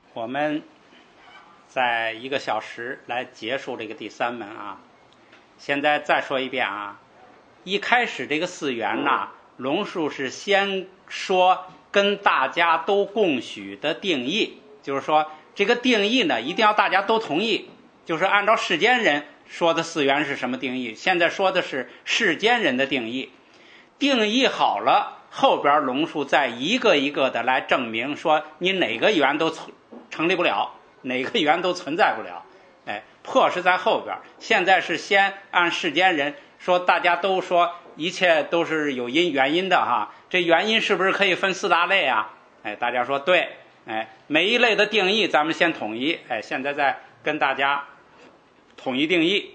我们在1个小时来结束这个第3门啊。现在再说一遍啊，一开始这个4缘呐，龙树是先说跟大家都共许的定义，就是说这个定义呢一定要大家都同意，就是按照世间人说的4缘是什么定义，现在说的是世间人的定义。定义好了，后边龙树再一个一个的来证明说你哪个缘都成立不了，哪个缘都存在不了。破是在后边，现在是先按世间人说，大家都说一切都是有原因的哈，这原因是不是可以分4大类啊？大家说对，每一类的定义咱们先统一，现在再跟大家统一定义。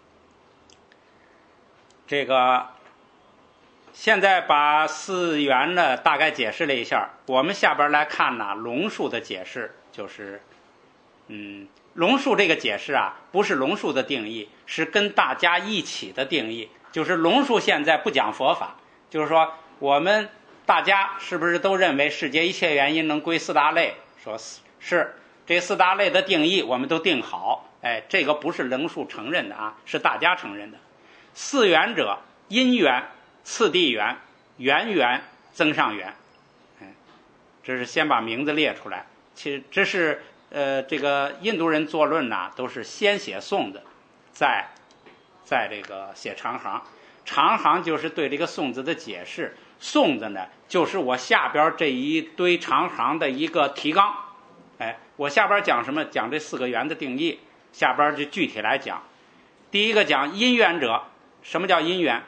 这个现在把4缘呢大概解释了一下，我们下边来看呢龙树的解释，就是龙树这个解释啊，不是龙树的定义，是跟大家一起的定义。就是龙树现在不讲佛法，就是说我们大家是不是都认为世界一切原因能归4大类？说是这4大类的定义我们都定好，这个不是龙树承认的啊，是大家承认的。4缘者，因缘、次第缘、缘缘、增上缘。这是先把名字列出来。其实这是这个印度人作论呐，都是先写颂子，再这个写长行。长行就是对这个颂子的解释，颂子呢就是我下边这一堆长行的一个提纲。我下边讲什么？讲这4个缘的定义，下边就具体来讲。第一个讲因缘者，什么叫因缘？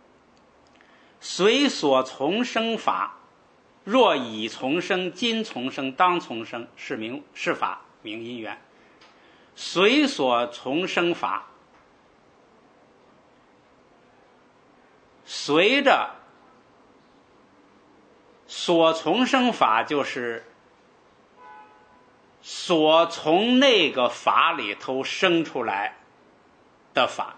随所从生法，若已从生、今从生、当从生，是法名因缘。随所从生法，随着所从生法，就是所从那个法里头生出来的法。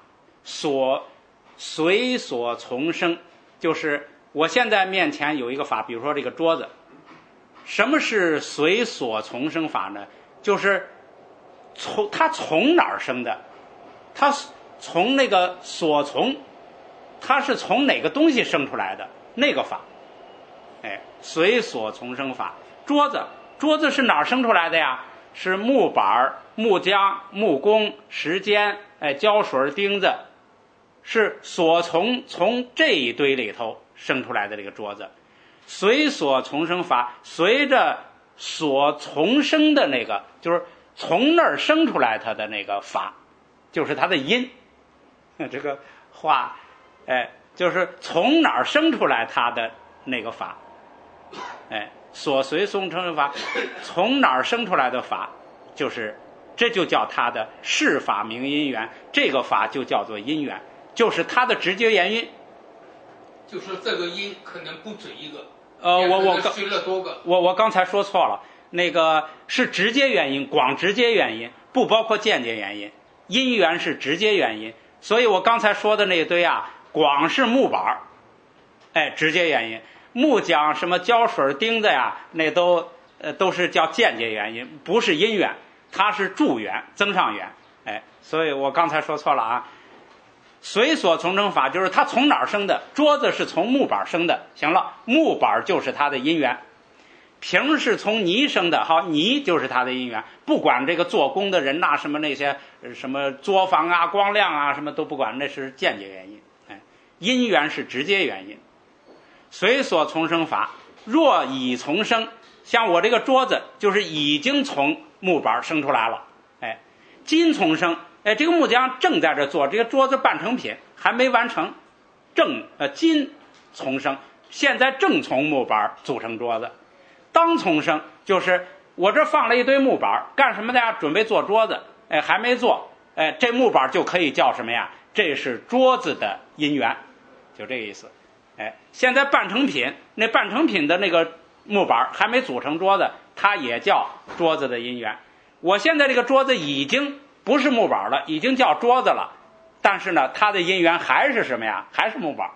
随所从生，就是我现在面前有一个法，比如说这个桌子。什么是随所从生法呢？就是它从哪儿生的？它从那个所从，它是从哪个东西生出来的那个法。随所从生法。桌子是哪儿生出来的呀？是木板、木浆、木工、石坚、胶水、钉子，是所从这一堆里头生出来的这个桌子。随所从生法，随着所从生的那个，就是从那儿生出来它的那个法，就是它的因。这个话，就是从哪儿生出来它的那个法。所随从生法，从哪儿生出来的法，这就叫它的是法名因缘，这个法就叫做因缘，就是它的直接原因。 就说这个因可能不止一个， 我刚才说错了，那个是直接原因，广直接原因，不包括间接原因。因缘是直接原因，所以我刚才说的那一堆啊，广是木板，直接原因；木浆什么胶水、钉子呀，那都是叫间接原因，不是因缘，它是助缘、增上缘。所以我刚才说错了啊。随所从生法就是它从哪儿生的，桌子是从木板生的，行了，木板就是它的因缘。瓶是从泥生的，好，泥就是它的因缘。不管这个做工的人呐，什么那些什么作坊啊、光亮啊，什么都不管，那是间接原因。因缘是直接原因。随所从生法，若已从生，像我这个桌子就是已经从木板生出来了。今从生，这个木匠正在这做，这个桌子半成品还没完成，今从生，现在正从木板组成桌子。当从生就是我这放了一堆木板，干什么的呀？准备做桌子，还没做，这木板就可以叫什么呀？这是桌子的因缘，就这个意思。现在半成品，那半成品的那个木板还没组成桌子，它也叫桌子的因缘。我现在这个桌子已经不是木板了，已经叫桌子了，但是呢，它的因缘还是什么呀？还是木板。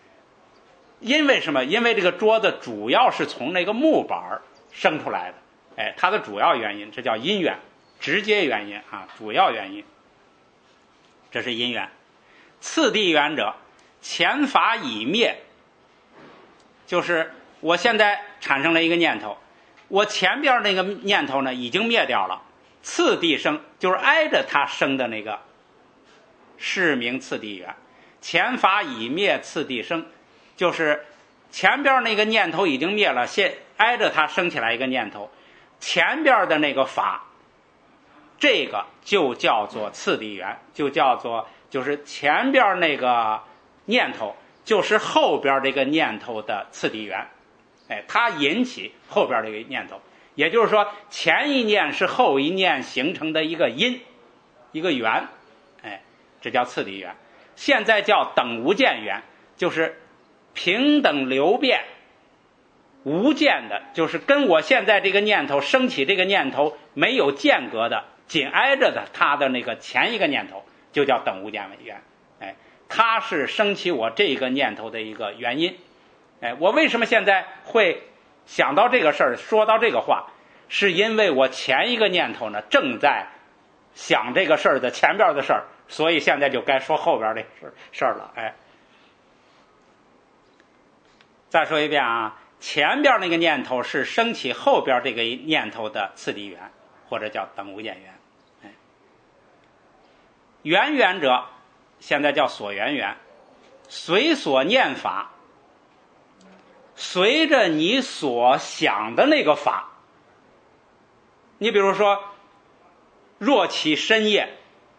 因为什么？因为这个桌子主要是从那个木板生出来的。 它的主要原因，这叫因缘，直接原因啊，主要原因，这是因缘。次第缘者，前法已灭，就是我现在产生了一个念头，我前边那个念头呢已经灭掉了，次第生就是挨着它生的那个，是名次第缘。前法已灭，次第生，就是前边那个念头已经灭了，现挨着它生起来一个念头，前边的那个法，这个就叫做次第缘，就是前边那个念头就是后边这个念头的次第缘，它引起后边这个念头，也就是说前一念是后一念形成的一个因，一个缘，这叫次第缘。现在叫等无间缘，就是平等流变无间的，就是跟我现在这个念头升起这个念头没有间隔的，紧挨着的它的那个前一个念头，就叫等无间缘。它是升起我这个念头的一个原因。我为什么现在会想到这个事儿，说到这个话，是因为我前一个念头呢正在想这个事儿的前边的事儿，所以现在就该说后边这事儿了。再说一遍啊，前边那个念头是升起后边这个念头的次第缘，或者叫等无间缘。缘缘者，现在叫所缘缘，随所念法，随着你所想的那个法。你比如说若起身业，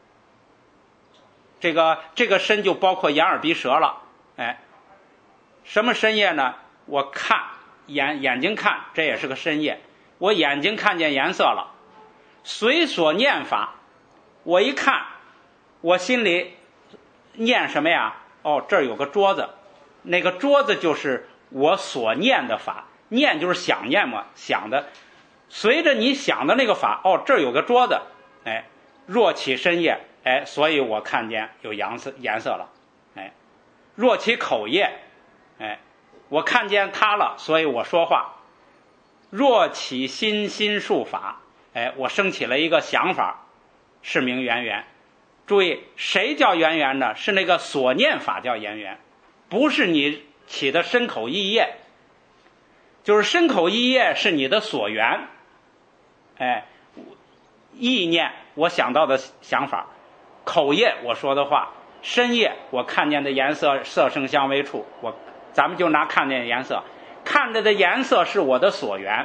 这个身就包括眼耳鼻舌了。什么身业呢？我看眼睛看，这也是个身业，我眼睛看见颜色了，随所念法，我一看，我心里念什么呀？这儿有个桌子，那个桌子就是我所念的法，念就是想念嘛，想的，随着你想的那个法，这儿有个桌子，若起身业，所以我看见有颜色了。若起口业，我看见它了，所以我说话。若起心术法，我升起了一个想法，是名缘缘。注意，谁叫缘缘呢？是那个所念法叫缘缘，不是你起的身口意业。就是身口意业是你的所缘，意念我想到的想法，口业我说的话，身业我看见的颜色，色声香味触，咱们就拿看见的颜色，看着的颜色是我的所缘。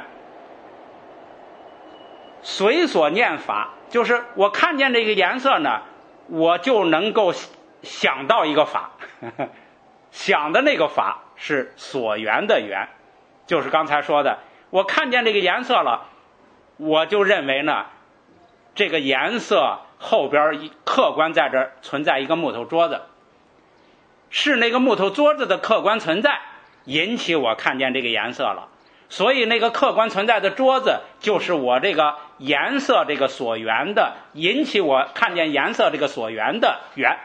随所念法，就是我看见这个颜色呢，我就能够想到一个法，想的那个法是所缘的缘，就是刚才说的，我看见这个颜色了，我就认为呢，这个颜色后边客观在这儿存在一个木头桌子，是那个木头桌子的客观存在引起我看见这个颜色了，所以那个客观存在的桌子就是我这个颜色这个所缘的，引起我看见颜色这个所缘的缘，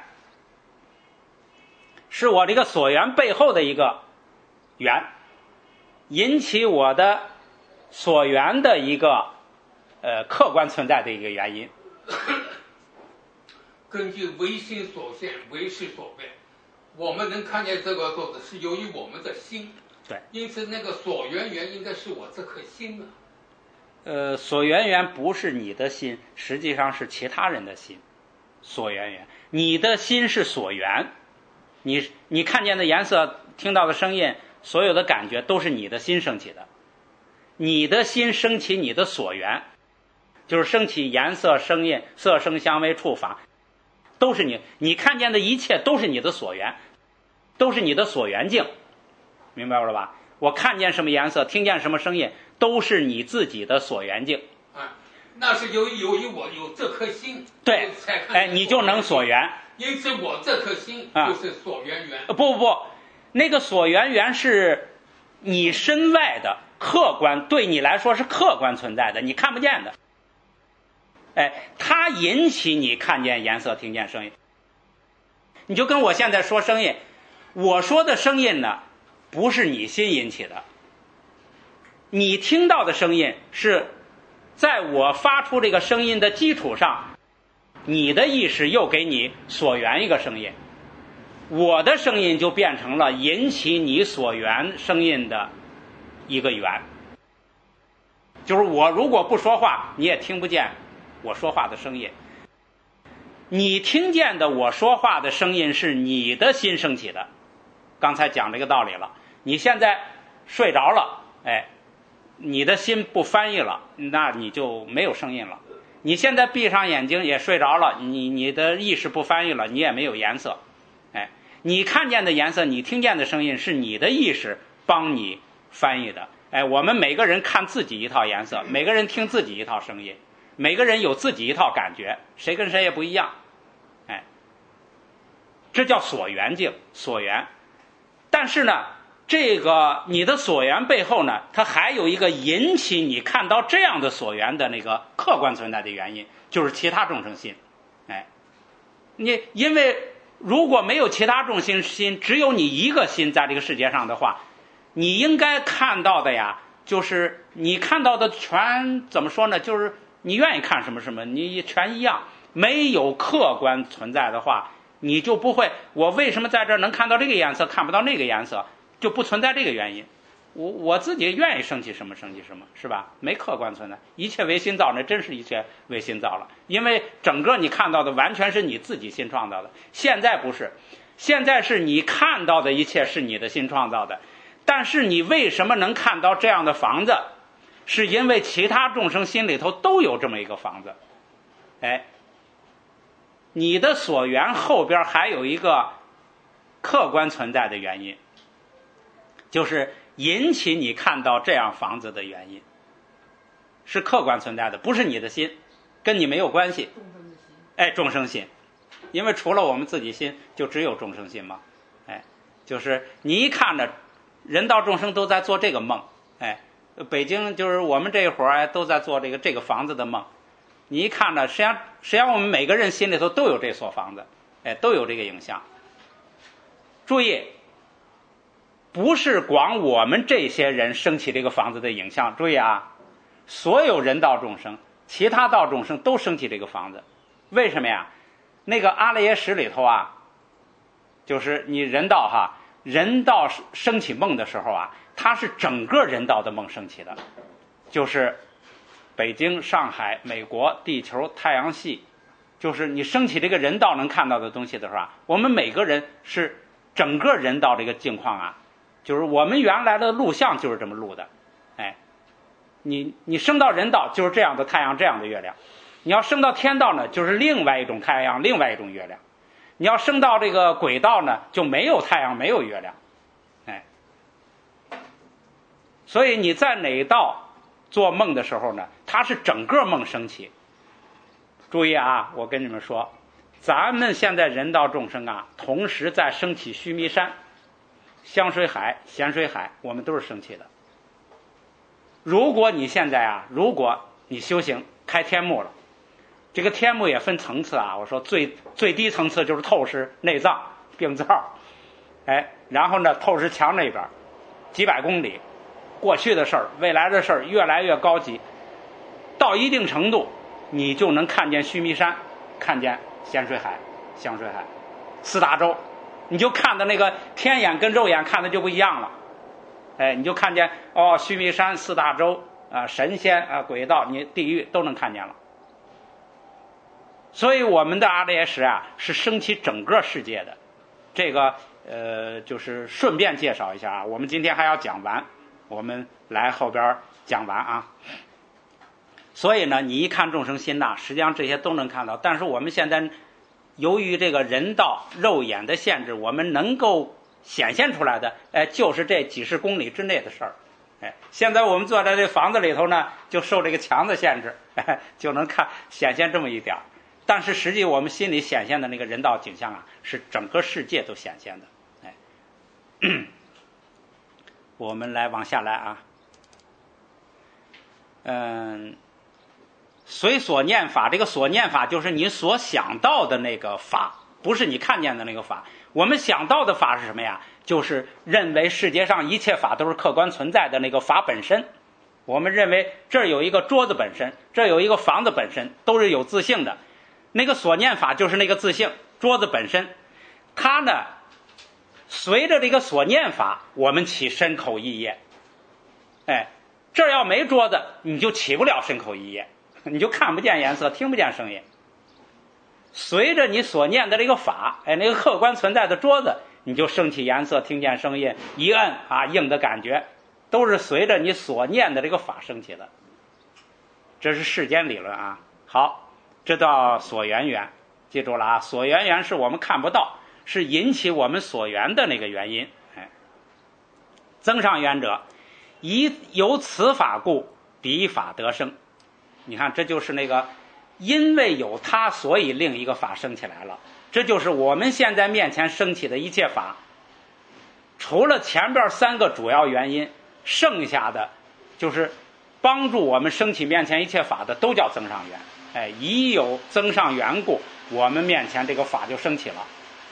是我这个所缘背后的一个缘，引起我的所缘的一个客观存在的一个原因。 根据唯心所现，唯识所变，我们能看见这个桌子是由于我们的心， 对， 因此那个所缘缘应该是我这颗心啊。 所缘缘不是你的心，实际上是其他人的心。所缘缘，你的心是所缘，你看见的颜色，听到的声音，所有的感觉都是你的心升起的。你的心升起你的所缘，就是升起颜色、声音、色声香味触法，都是你看见的一切都是你的所缘，都是你的所缘境，明白了吧？我看见什么颜色，听见什么声音，都是你自己的所缘境。 那是由于我有这颗心， 对，你就能所缘。 因此我这颗心就是所缘缘。 不，那个所缘缘是你身外的客观，对你来说是客观存在的，你看不见的。它引起你看见颜色、听见声音。你就跟我现在说声音，我说的声音呢，不是你心引起的，你听到的声音是在我发出这个声音的基础上，你的意识又给你所缘一个声音，我的声音就变成了引起你所缘声音的一个缘。就是我如果不说话，你也听不见我说话的声音。你听见的我说话的声音是你的心升起的。刚才讲这个道理了，你现在睡着了，你的心不翻译了，那你就没有声音了。你现在闭上眼睛也睡着了，你的意识不翻译了，你也没有颜色。你看见的颜色，你听见的声音是你的意识帮你翻译的。我们每个人看自己一套颜色，每个人听自己一套声音，每个人有自己一套感觉，谁跟谁也不一样。这叫所缘境，所缘。但是呢，这个你的所缘背后呢，它还有一个引起你看到这样的所缘的那个客观存在的原因，就是其他众生心。你因为如果没有其他众生心，只有你一个心在这个世界上的话，你应该看到的呀，就是你看到的全怎么说呢？就是你愿意看什么什么，你全一样。没有客观存在的话，你就不会，我为什么在这儿能看到这个颜色，看不到那个颜色，就不存在这个原因。我自己愿意升起什么升起什么，是吧？没客观存在，一切为心造，那真是一切为心造了。因为整个你看到的完全是你自己心创造的，现在不是，现在是你看到的一切是你的心创造的。但是你为什么能看到这样的房子，是因为其他众生心里头都有这么一个房子。你的所缘后边还有一个客观存在的原因，就是引起你看到这样房子的原因，是客观存在的，不是你的心，跟你没有关系。众生心，因为除了我们自己心，就只有众生心嘛。就是你一看着人道众生都在做这个梦，北京就是我们这一伙儿都在做这个房子的梦。你一看着，实际上我们每个人心里头都有这所房子，都有这个影像。注意，不是光我们这些人升起这个房子的影像，注意啊，所有人道众生、其他道众生都升起这个房子。为什么呀？那个阿赖耶识里头啊，就是你人道升起梦的时候啊，它是整个人道的梦升起的，就是北京、上海、美国、地球、太阳系，就是你升起这个人道能看到的东西的时候啊，我们每个人是整个人道这个境况啊，就是我们原来的录像就是这么录的。你升到人道就是这样的太阳，这样的月亮。你要升到天道呢，就是另外一种太阳，另外一种月亮。你要升到这个轨道呢，就没有太阳，没有月亮。所以你在哪道做梦的时候呢，它是整个梦升起。注意啊，我跟你们说，咱们现在人道众生啊，同时在升起须弥山、香水海、咸水海，我们都是升起的。如果你现在啊，如果你修行开天目了，这个天目也分层次啊。我说最低层次就是透视内脏病灶，然后呢透视墙那边几百公里，过去的事儿、未来的事儿越来越高级，到一定程度，你就能看见须弥山，看见咸水海、香水海、四大洲，你就看的那个天眼跟肉眼看的就不一样了。你就看见须弥山、四大洲神仙轨道，你地狱都能看见了。所以我们的阿赖耶识啊，是升起整个世界的。这个就是顺便介绍一下啊，我们今天还要讲完，我们来后边讲完啊。所以呢，你一看众生心呐，实际上这些都能看到。但是我们现在由于这个人道肉眼的限制，我们能够显现出来的就是这几十公里之内的事儿。现在我们坐在这房子里头呢，就受这个墙的限制，就能显现这么一点。但是实际我们心里显现的那个人道景象啊，是整个世界都显现的。我们来往下来啊。随所念法，这个所念法就是你所想到的那个法，不是你看见的那个法。我们想到的法是什么呀？就是认为世界上一切法都是客观存在的那个法本身。 我们认为这儿有一个桌子本身，这儿有一个房子本身，都是有自性的。那个所念法就是那个自性，桌子本身，它呢随着这个所念法，我们起身口意业。这儿要没桌子，你就起不了身口意业，你就看不见颜色，听不见声音。随着你所念的这个法，那个客观存在的桌子，你就升起颜色，听见声音，一摁硬的感觉，都是随着你所念的这个法升起的。这是世间理论啊。好，这叫所缘缘，记住了啊，所缘缘是我们看不到，是引起我们所缘的那个原因。增上缘者，由此法故，彼法得生。你看，这就是那个因为有它，所以另一个法升起来了。这就是我们现在面前升起的一切法，除了前边3个主要原因，剩下的就是帮助我们升起面前一切法的，都叫增上缘。已有增上缘故，我们面前这个法就升起了。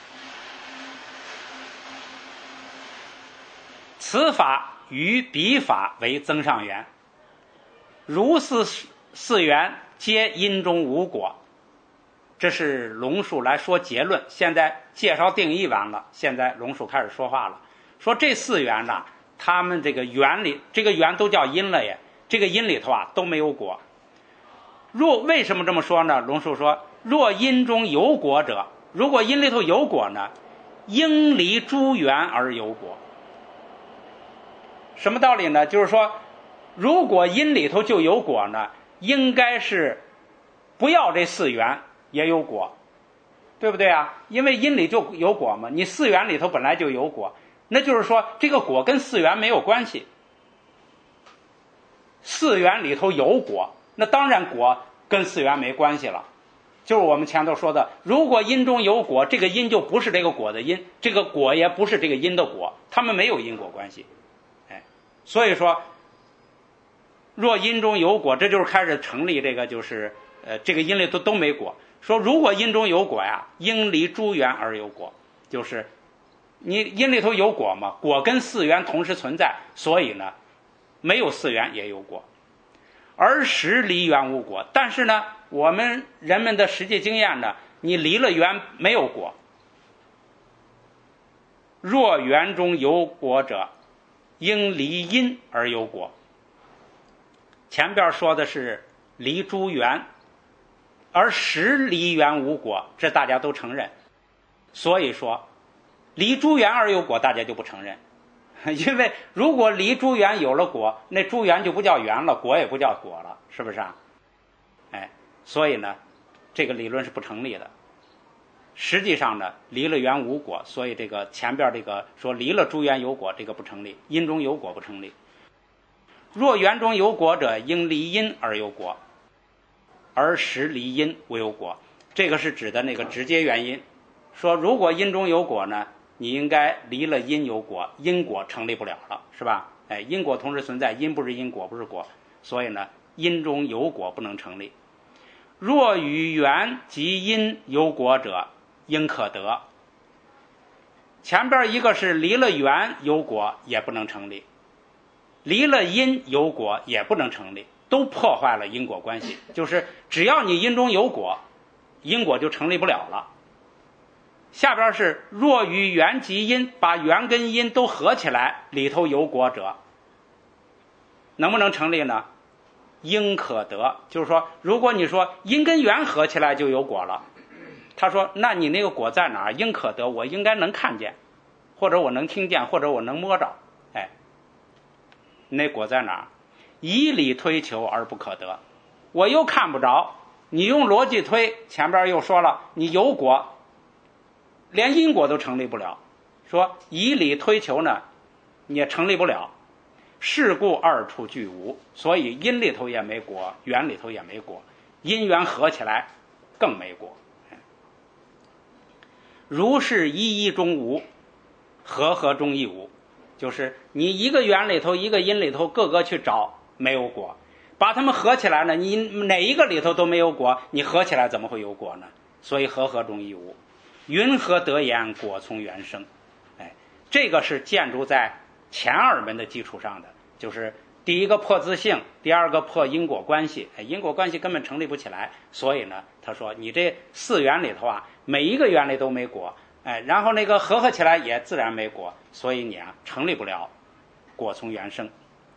此法与彼法为增上缘，如四缘皆因中无果。这是龙树来说结论，现在介绍定义完了，现在龙树开始说话了，说这4缘呢，他们这个缘里，这个缘都叫因了耶，这个因里头都没有果。为什么这么说呢？龙树说，若因中有果者，如果因里头有果呢，应离诸缘而有果。什么道理呢？就是说，如果因里头就有果呢，应该是不要这4缘也有果，对不对啊？因为因里就有果嘛，你4缘里头本来就有果，那就是说这个果跟4缘没有关系。4缘里头有果，那当然果跟4缘没关系了。就是我们前头说的，如果因中有果，这个因就不是这个果的因，这个果也不是这个因的果，它们没有因果关系。所以说，若因中有果，这就是开始成立这个，就是这个因里都没果。说如果因中有果呀，应离诸缘而有果，就是你因里头有果嘛，果跟4缘同时存在，所以呢，没有4缘也有果。而实离缘无果，但是呢，我们人们的实际经验呢，你离了缘没有果。若缘中有果者，应离因而有果。前边说的是离诸缘，而实离缘无果，这大家都承认。所以说离诸缘而有果大家就不承认，因为如果离诸缘有了果，那诸缘就不叫缘了，果也不叫果了，是不是啊？所以呢这个理论是不成立的。实际上呢，离了缘无果，所以这个前边这个说离了诸缘有果，这个不成立，因中有果不成立。若缘中有果者，应离因而有果，而实离因无有果。这个是指的那个直接原因，说如果因中有果呢，你应该离了因有果，因果成立不了了，是吧？因果同时存在，因不是因，果不是果，所以呢，因中有果不能成立。若与缘及因有果者，应可得。前边一个是离了缘有果也不能成立，离了因有果也不能成立，都破坏了因果关系。就是只要你因中有果，因果就成立不了了。下边是若与缘及因，把缘跟因都合起来，里头有果者，能不能成立呢？应可得。就是说，如果你说因跟缘合起来就有果了，他说那你那个果在哪儿？应可得，我应该能看见，或者我能听见，或者我能摸着。那果在哪儿？以理推求而不可得，我又看不着。你用逻辑推，前边又说了，你有果，连因果都成立不了。说以理推求呢，你也成立不了。是故二处俱无，所以因里头也没果，缘里头也没果，因缘合起来更没果。如是一一中无，合合中亦无，就是你一个缘里头一个因里头各个去找没有果，把它们合起来呢，你哪一个里头都没有果，你合起来怎么会有果呢？所以合合中亦无。云何得言果从缘生？这个是建筑在前2门的基础上的，就是第一个破自性，第二个破因果关系，因果关系根本成立不起来。所以呢，他说你这4缘里头啊，每一个缘里都没果，然后那个合起来也自然没果，所以你啊成立不了果从缘生。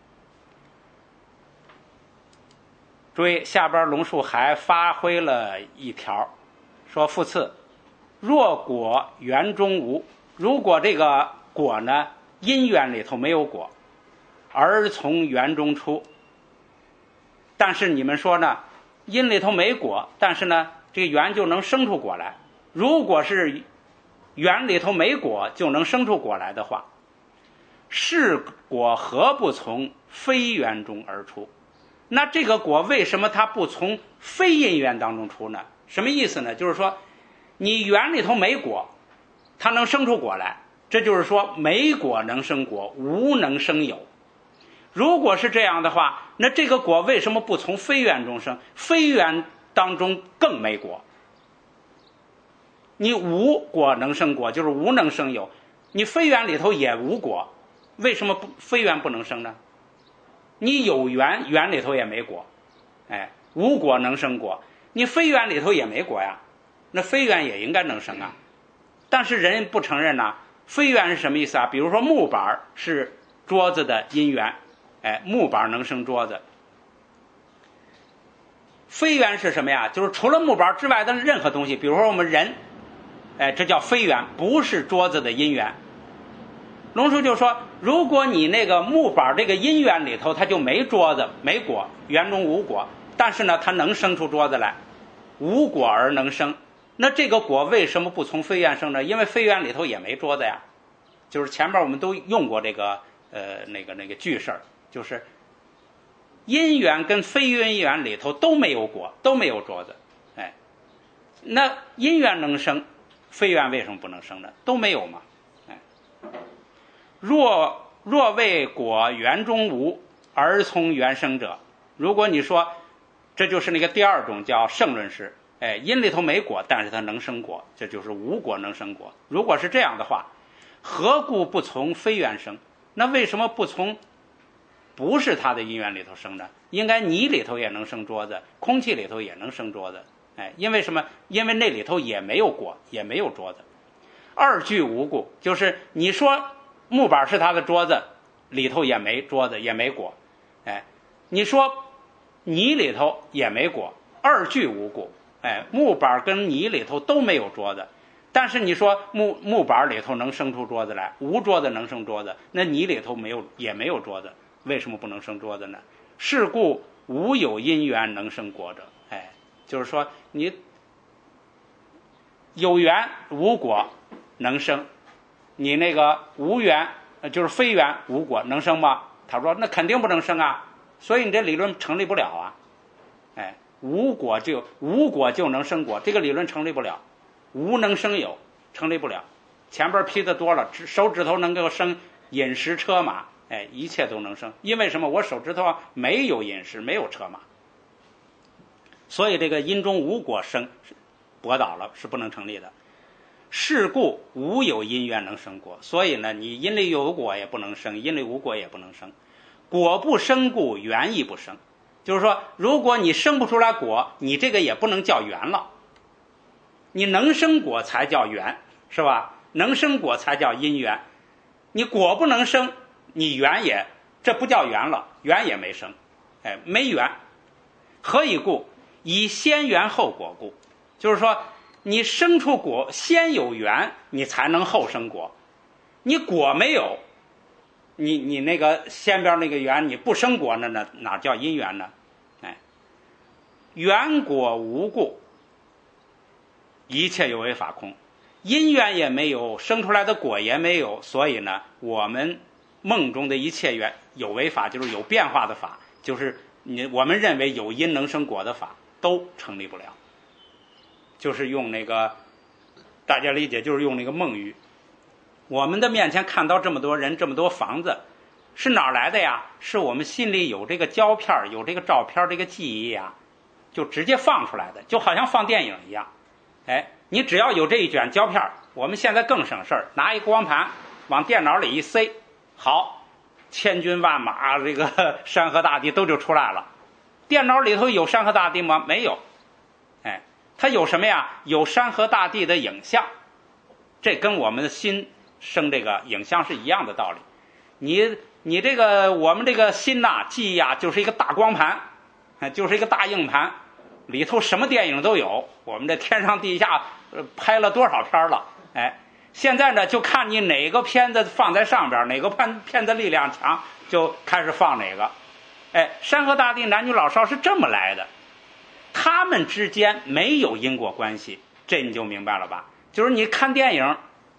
注意下边龙树还发挥了一条，说复次，若果缘中无，如果这个果呢因缘里头没有果，而从缘中出，但是你们说呢，因里头没果，但是呢这个缘就能生出果来。如果是缘里头没果就能生出果来的话，是果何不从非缘中而出？那这个果为什么它不从非因缘当中出呢？什么意思呢？就是说你缘里头没果，它能生出果来，这就是说没果能生果，无能生有。如果是这样的话，那这个果为什么不从非缘中生？非缘当中更没果。你无果能生果，就是无能生有，你非缘里头也无果，为什么非缘不能生呢？你有缘，缘里头也没果，无果能生果，你非缘里头也没果呀，那非缘也应该能生啊。但是人不承认呐，非缘是什么意思啊？比如说木板是桌子的因缘，木板能生桌子。非缘是什么呀？就是除了木板之外的任何东西，比如说我们人，这叫非缘，不是桌子的因缘。龙树就说，如果你那个木板这个因缘里头它就没桌子没果，缘中无果，但是呢它能生出桌子来，无果而能生，那这个果为什么不从非缘生呢？因为非缘里头也没桌子呀。就是前面我们都用过这个那个句式，就是因缘跟非因缘里头都没有果，都没有桌子，那因缘能生，非缘为什么不能生呢？都没有嘛。若为果缘中无而从缘生者，如果你说这就是那个第二种叫胜论式，因里头没果，但是它能生果，这就是无果能生果。如果是这样的话，何故不从非缘生？那为什么不从不是它的因缘里头生呢？应该泥里头也能生桌子，空气里头也能生桌子，因为什么？因为那里头也没有果，也没有桌子。二句无故，就是你说木板是它的桌子，里头也没桌子，也没果，你说泥里头也没果，二句无故，木板跟泥里头都没有桌子，但是你说木板里头能生出桌子来，无桌子能生桌子，那泥里头也没有桌子，为什么不能生桌子呢？是故无有因缘能生果者，就是说你有缘无果能生，你那个无缘就是非缘无果能生吗？他说那肯定不能生啊，所以你这理论成立不了啊。无果就能生果，这个理论成立不了。无能生有，成立不了。前边批的多了，手指头能够生饮食车马，一切都能生。因为什么？我手指头没有饮食，没有车马，所以这个因中无果生驳倒了，是不能成立的。是故无有因缘能生果，所以呢，你因里有果也不能生，因里无果也不能生。果不生故缘亦不生，就是说，如果你生不出来果，你这个也不能叫缘了。你能生果才叫缘，是吧？能生果才叫因缘。你果不能生，你缘也，这不叫缘了，缘也没生，没缘。何以故？以先缘后果故。就是说，你生出果，先有缘，你才能后生果。你果没有，你那个先边那个缘，你不生果，那哪叫因缘呢？缘果无故，一切有为法空，因缘也没有，生出来的果也没有，所以呢，我们梦中的一切缘有为法，就是有变化的法，就是我们认为有因能生果的法，都成立不了。就是用那个大家理解，就是用那个梦喻。我们的面前看到这么多人，这么多房子，是哪儿来的呀？是我们心里有这个胶片，有这个照片，这个记忆呀，就直接放出来的，就好像放电影一样。你只要有这一卷胶片，我们现在更省事儿，拿一光盘往电脑里一塞，好， 千军万马，这个山河大地都就出来了。电脑里头有山河大地吗？没有。哎，它有什么呀？有山河大地的影像。这跟我们的心生这个影像是一样的道理。你这个我们这个心呐，记忆啊，就是一个大光盘，就是一个大硬盘，里头什么电影都有。我们这天上地下拍了多少片了？哎，现在呢，就看你哪个片子放在上边，哪个片子力量强，就开始放哪个。哎，山河大地男女老少是这么来的，他们之间没有因果关系，这你就明白了吧？就是你看电影，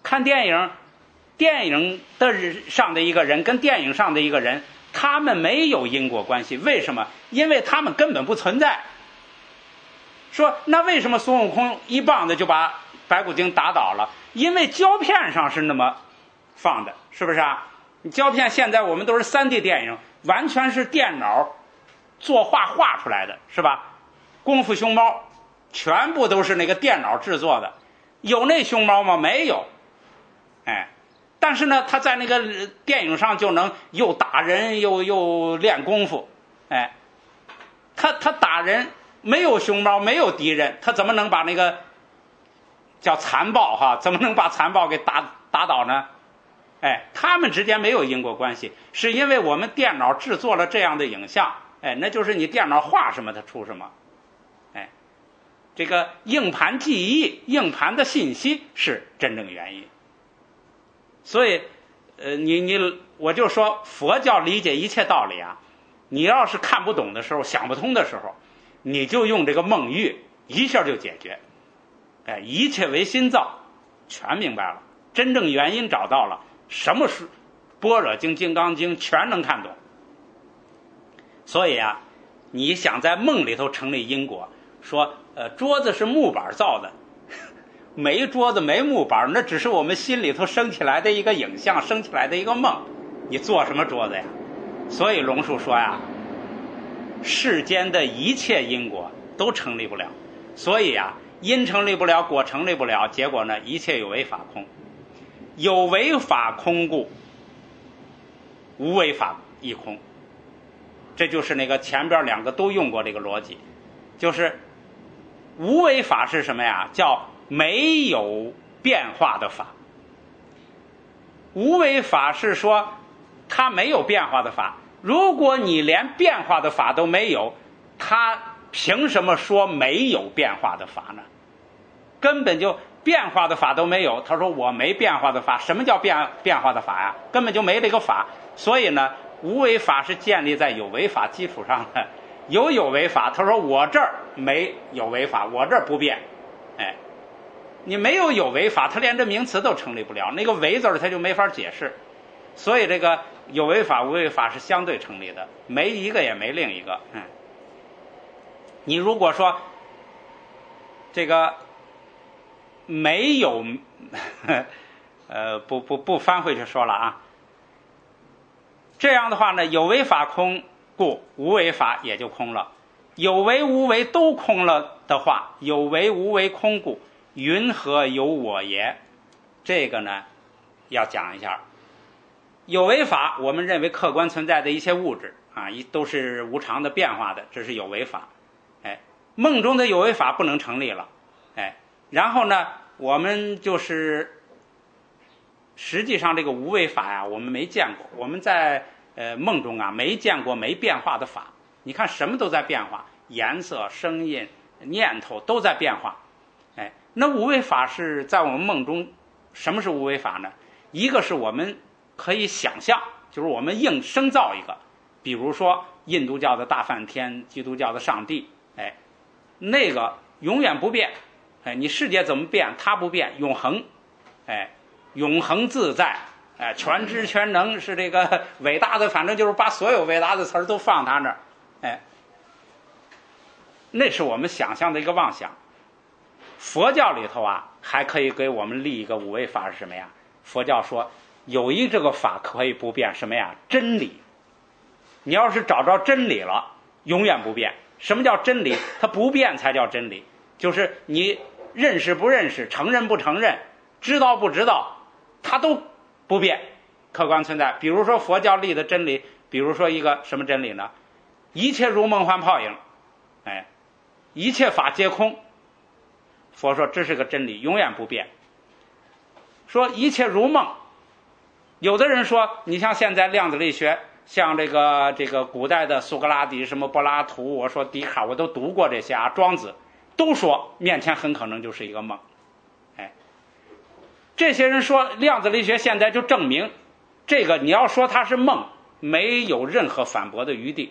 电影的上的一个人跟电影上的一个人，他们没有因果关系。为什么？因为他们根本不存在。说那为什么孙悟空一棒子就把白骨精打倒了？因为胶片上是那么放的，是不是啊？胶片现在我们都是 3D 电影，完全是电脑作画出来的，是吧？功夫熊猫全部都是那个电脑制作的，有那熊猫吗？没有。哎，但是呢，他在那个电影上就能又打人又练功夫。哎，他打人，没有熊猫，没有敌人，他怎么能把那个叫残暴哈？怎么能把残暴给打倒呢？哎，他们之间没有因果关系，是因为我们电脑制作了这样的影像。哎，那就是你电脑画什么，它出什么。哎，这个硬盘记忆、硬盘的信息是真正原因。所以，我就说佛教理解一切道理啊，你要是看不懂的时候、想不通的时候，你就用这个梦喻，一下就解决。哎，一切为心造，全明白了，真正原因找到了，什么是般若经、金刚经全能看懂。所以啊，你想在梦里头成立因果，说桌子是木板造的，没桌子没木板，那只是我们心里头升起来的一个影像，升起来的一个梦，你做什么桌子呀？所以龙树说呀，世间的一切因果都成立不了，所以啊，因成立不了，果成立不了，结果呢，一切有为法空，有为法空故，无为法亦空。这就是那个前边2个都用过这个逻辑，就是无为法是什么呀？叫没有变化的法。无为法是说它没有变化的法，如果你连变化的法都没有，它凭什么说没有变化的法呢？根本就变化的法都没有，他说我没变化的法。什么叫变化的法呀？根本就没这个法。所以呢，无为法是建立在有为法基础上的。有为法，他说我这儿没有为法，我这儿不变。哎，你没有有为法，他连这名词都成立不了，那个为字他就没法解释。所以这个有为法无为法是相对成立的，没一个也没另一个。你如果说这个没有不翻回去说了啊，这样的话呢，有为法空故无为法也就空了。有为无为都空了的话，有为无为空故云何有我也？这个呢要讲一下。有为法我们认为客观存在的一切物质啊，都是无常的变化的，这是有为法。哎，梦中的有为法不能成立了。哎，然后呢，我们就是实际上这个无为法呀，我们没见过。我们在梦中啊没见过没变化的法。你看什么都在变化，颜色、声音、念头都在变化。哎，那无为法是在我们梦中，什么是无为法呢？一个是我们可以想象，就是我们硬生造一个，比如说印度教的大梵天，基督教的上帝。哎，那个永远不变。哎，你世界怎么变，它不变，永恒。哎，永恒自在。哎，全知全能是这个伟大的，反正就是把所有伟大的词儿都放他那儿。哎，那是我们想象的一个妄想。佛教里头啊，还可以给我们立一个无为法是什么呀？佛教说有一这个法可以不变，什么呀？真理。你要是找着真理了，永远不变。什么叫真理？它不变才叫真理。就是你认识不认识，承认不承认，知道不知道，它都不变。 客观存在。比如说佛教立的真理，比如说一个什么真理呢？一切如梦幻泡影，一切法皆空。佛说这是个真理，永远不变。说一切如梦，有的人说，你像现在量子力学，像这个古代的苏格拉底、什么柏拉图，我说笛卡尔，我都读过这些啊，庄子都说面前很可能就是一个梦。这些人说量子力学现在就证明这个，你要说它是梦，没有任何反驳的余地。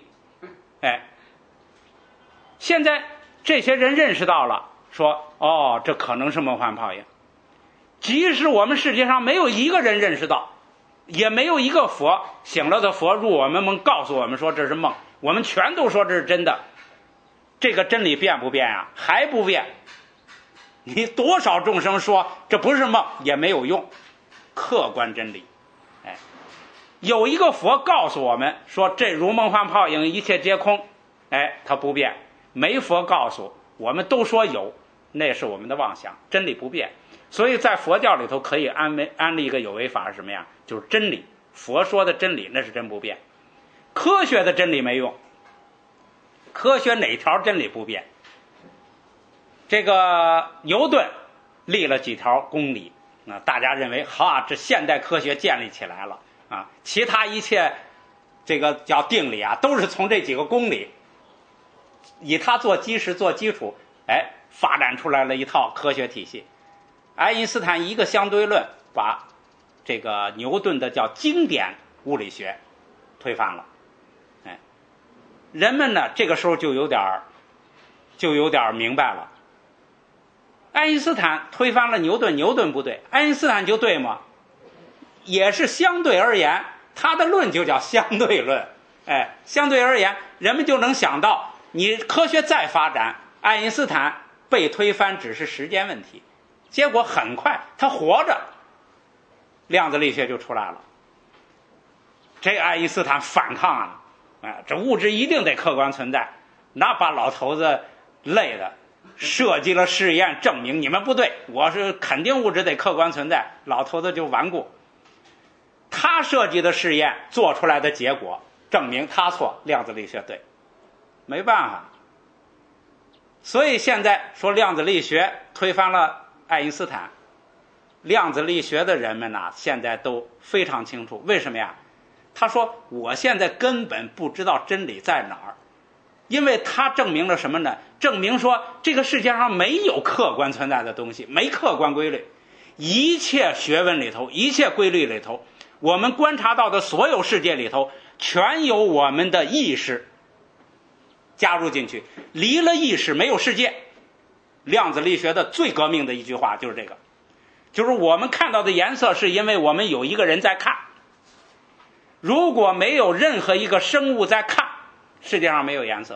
现在这些人认识到了，说这可能是梦幻泡影。即使我们世界上没有一个人认识到，也没有一个佛醒了的佛入我们梦告诉我们说这是梦，我们全都说这是真的。这个真理变不变啊？还不变。你多少众生说这不是梦也没有用，客观真理。有一个佛告诉我们说这如梦幻泡影，一切皆空，它不变。没佛告诉我们都说有，那是我们的妄想，真理不变。所以在佛教里头可以安立一个有为法是什么呀？就是真理。佛说的真理那是真不变。科学的真理没用，科学哪条真理不变？这个牛顿立了几条公理，大家认为这现代科学建立起来了啊，其他一切这个叫定理啊，都是从这几个公理以它做基石做基础，发展出来了一套科学体系。爱因斯坦一个相对论把这个牛顿的叫经典物理学推翻了。人们呢这个时候就有点明白了，爱因斯坦推翻了牛顿，牛顿不对，爱因斯坦就对吗？也是相对而言，他的论就叫相对论。相对而言，人们就能想到，你科学再发展，爱因斯坦被推翻只是时间问题。结果很快他活着，量子力学就出来了。这爱因斯坦反抗啊，这物质一定得客观存在，那把老头子累的，设计了试验证明你们不对，我是肯定物质得客观存在，老头子就顽固。他设计的试验做出来的结果证明他错，量子力学对，没办法。所以现在说量子力学推翻了爱因斯坦，量子力学的人们呢，现在都非常清楚为什么呀？他说我现在根本不知道真理在哪儿，因为他证明了什么呢？证明说这个世界上没有客观存在的东西，没客观规律。一切学问里头，一切规律里头，我们观察到的所有世界里头，全有我们的意识加入进去，离了意识没有世界。量子力学的最革命的一句话就是这个，就是我们看到的颜色是因为我们有一个人在看，如果没有任何一个生物在看，世界上没有颜色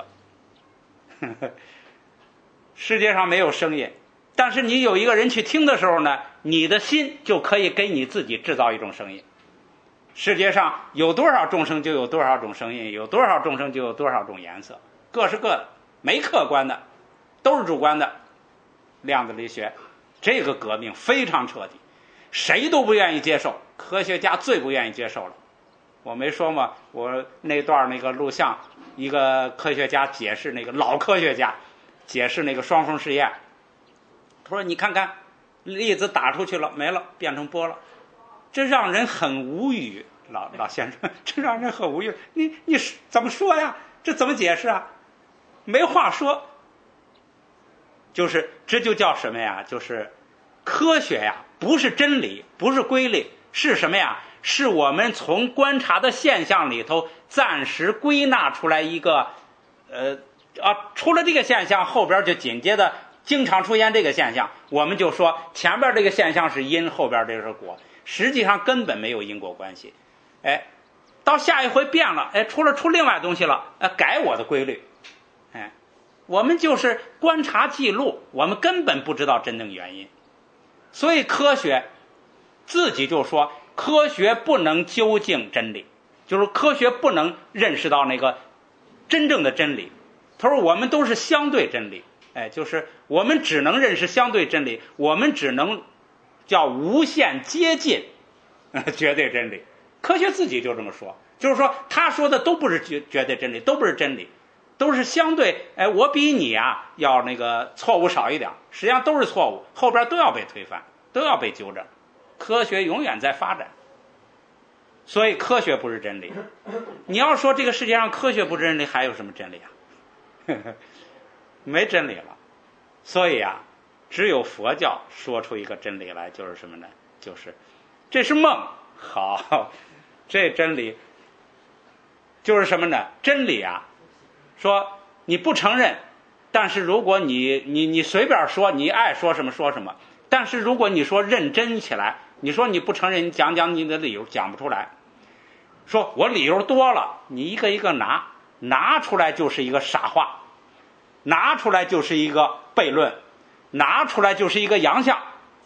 世界上没有声音，但是你有一个人去听的时候呢，你的心就可以给你自己制造一种声音。世界上有多少众生就有多少种声音，有多少众生就有多少种颜色，各是各的，没客观的，都是主观的。量子力学这个革命非常彻底，谁都不愿意接受，科学家最不愿意接受了。我没说吗？我那段那个录像，一个科学家解释，那个老科学家解释那个双缝实验，他说你看看粒子打出去了没了，变成波了，这让人很无语。老先生，这让人很无语，你怎么说呀？这怎么解释啊？没话说。就是这就叫什么呀？就是科学呀，不是真理，不是规律，是什么呀？是我们从观察的现象里头暂时归纳出来一个除了这个现象，后边就紧接着经常出现这个现象，我们就说前边这个现象是因，后边这个是果，实际上根本没有因果关系。到下一回变了，出另外东西了，改我的规律。我们就是观察记录，我们根本不知道真正原因。所以科学自己就说，科学不能究竟真理，就是科学不能认识到那个真正的真理。他说我们都是相对真理，就是我们只能认识相对真理，我们只能叫无限接近绝对真理。 科学自己就这么说，就是说他说的都不是绝对真理，都不是真理，都是相对，我比你啊要那个错误少一点，实际上都是错误，后边都要被推翻，都要被纠正。科学永远在发展，所以科学不是真理。你要说这个世界上科学不是真理，还有什么真理啊？没真理了。所以啊，只有佛教说出一个真理来，就是什么呢？就是这是梦。好，这真理就是什么呢？真理啊，说你不承认，但是如果你随便说，你爱说什么说什么，但是如果你说认真起来，你说你不承认，你讲讲你的理由，讲不出来。说我理由多了，你一个一个拿出来就是一个傻话，拿出来就是一个悖论，拿出来就是一个洋相。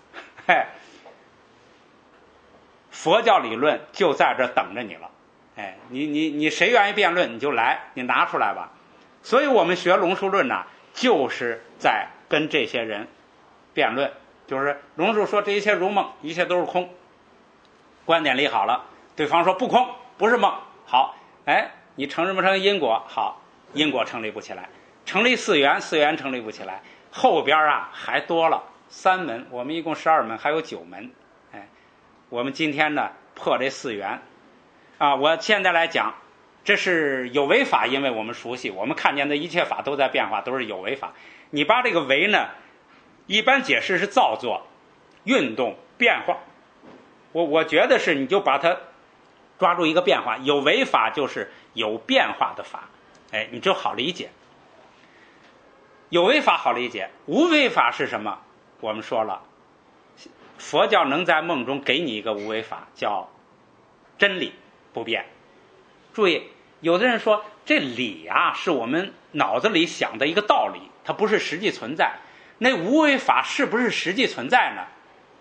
佛教理论就在这等着你了。你谁愿意辩论你就来，你拿出来吧。所以我们学龙树论呢，就是在跟这些人辩论，就是龙树说这一切如梦，一切都是空，观点立好了，对方说不空，不是梦。好，你承认不承认因果？好，因果成立不起来，成立四缘，四缘成立不起来，后边啊还多了3门，我们一共12门，还有9门。我们今天呢破这4缘啊，我现在来讲，这是有为法，因为我们熟悉，我们看见的一切法都在变化，都是有为法。你把这个为呢，一般解释是造作、运动、变化。我觉得是你就把它抓住一个变化，有为法就是有变化的法，你就好理解。有为法好理解，无为法是什么？我们说了，佛教能在梦中给你一个无为法，叫真理不变。注意，有的人说这理啊是我们脑子里想的一个道理，它不是实际存在。那无为法是不是实际存在呢？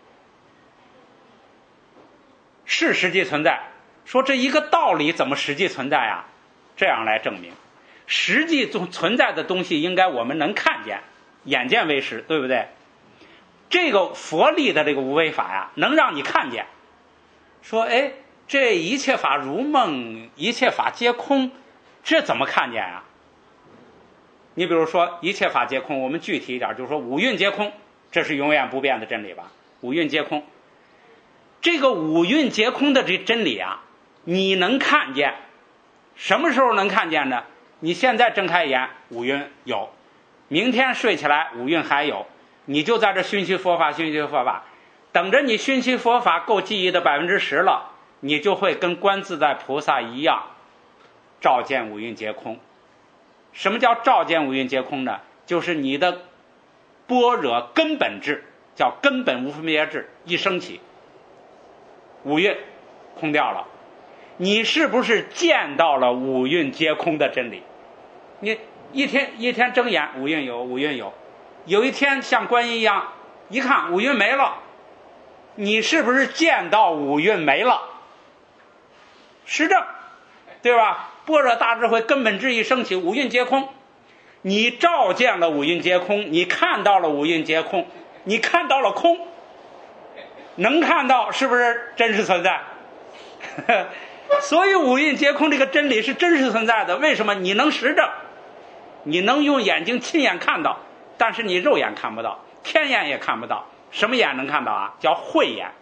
是实际存在。说这一个道理怎么实际存在啊？这样来证明，实际存在的东西应该我们能看见，眼见为实，对不对？这个佛立的这个无为法呀，能让你看见，说这一切法如梦，一切法皆空，这怎么看见啊？你比如说一切法皆空，我们具体一点，就是说五蕴皆空，这是永远不变的真理吧？五蕴皆空，这个五蕴皆空的这真理啊，你能看见，什么时候能看见呢？你现在睁开眼，五蕴有，明天睡起来五蕴还有，你就在这熏习佛法，熏习佛法，等着你熏习佛法够记忆的10%了，你就会跟观自在菩萨一样，照见五蕴皆空。什么叫照见五蕴皆空呢？就是你的般若根本智，叫根本无分别智一升起，五蕴空掉了，你是不是见到了五蕴皆空的真理？你一天睁眼，五蕴有，五蕴有，有一天像观音一样，一看五蕴没了，你是不是见到五蕴没了？实证，对吧？般若大智慧根本智一升起，五蕴皆空，你照见了五蕴皆空，你看到了五蕴皆空，你看到了空，能看到是不是真实存在？所以五蕴皆空这个真理是真实存在的。为什么？你能实证，你能用眼睛亲眼看到，但是你肉眼看不到，天眼也看不到。什么眼能看到啊？叫慧眼。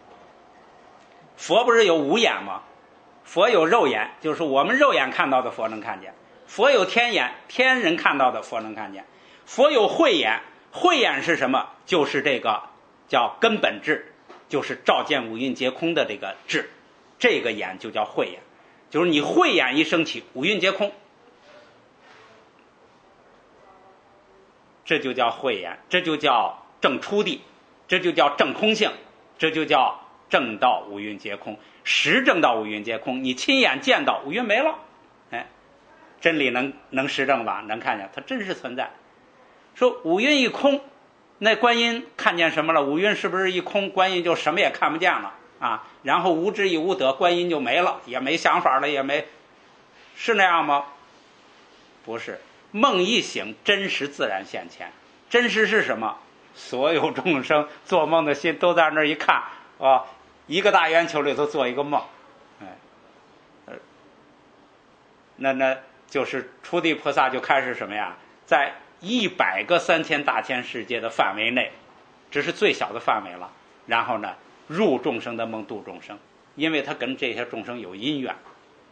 佛不是有5眼吗？佛有肉眼，就是我们肉眼看到的佛能看见；佛有天眼，天人看到的佛能看见；佛有慧眼，慧眼是什么？就是这个叫根本智，就是照见五蕴皆空的这个智，这个眼就叫慧眼，就是你慧眼一升起，五蕴皆空，这就叫慧眼，这就叫正出地，这就叫正空性，这就叫正道五蕴皆空，实证到五蕴皆空，你亲眼见到五蕴没了，真理能实证吧？能看见，它真实存在。说五蕴一空，那观音看见什么了？五蕴是不是一空，观音就什么也看不见了啊？然后无知亦无得，观音就没了，也没想法了，也没，是那样吗？不是，梦一醒，真实自然现前。真实是什么？所有众生做梦的心都在那儿一看啊，一个大圆球里头做一个梦， 那就是初地菩萨就开始什么呀，在100个3000大千世界的范围内，这是最小的范围了，然后呢入众生的梦度众生，因为他跟这些众生有因缘。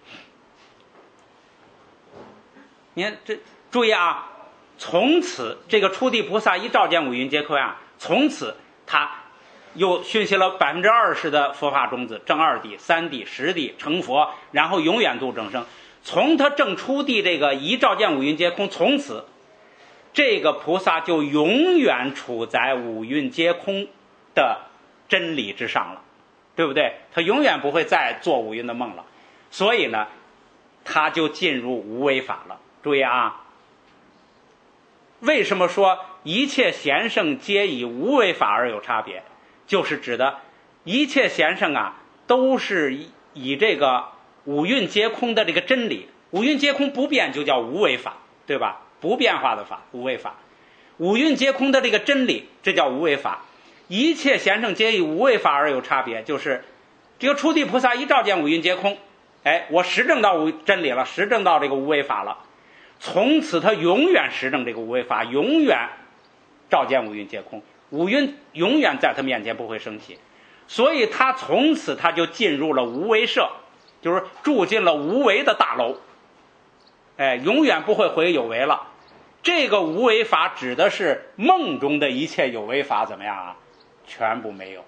你看这注意啊，从此这个初地菩萨一照见五蕴皆空啊，从此他又熏习了20%的佛法种子，正2地、3地、10地成佛，然后永远度众生。从他正初地这个一照见五蕴皆空，从此这个菩萨就永远处在五蕴皆空的真理之上了，对不对？他永远不会再做五蕴的梦了，所以呢他就进入无为法了。注意啊，为什么说一切贤圣皆以无为法而有差别？就是指的一切贤圣啊都是以这个五蕴皆空的这个真理，五蕴皆空不变就叫无为法，对吧？不变化的法，无为法。五蕴皆空的这个真理，这叫无为法。一切贤圣皆以无为法而有差别，就是这个初地菩萨一照见五蕴皆空，我实证到真理了，实证到这个无为法了，从此他永远实证这个无为法，永远照见五蕴皆空，五蕴永远在他面前不会升起，所以他从此他就进入了无为舍，就是住进了无为的大楼，永远不会回有为了。这个无为法指的是梦中的一切有为法怎么样啊？全部没有。